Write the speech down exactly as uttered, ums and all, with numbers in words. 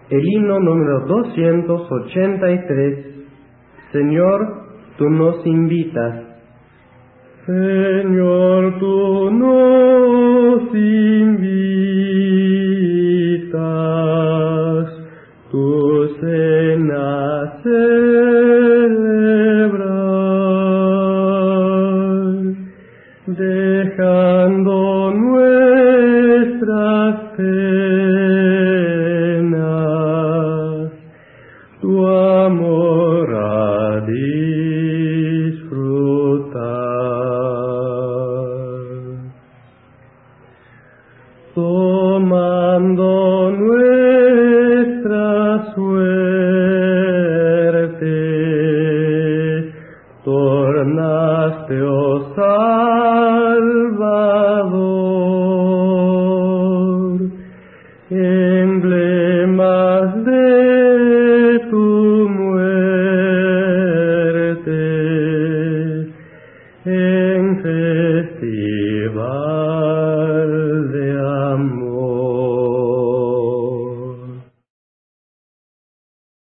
El himno número doscientos ochenta y tres. Señor, tú nos invitas. Señor, tú nos invitas, tu cena celebrar, dejando nuestras penas, tu amor a disfrutar. Tomando nuestra suerte, tornaste, oh Salvador, emblemas de tu muerte en festival.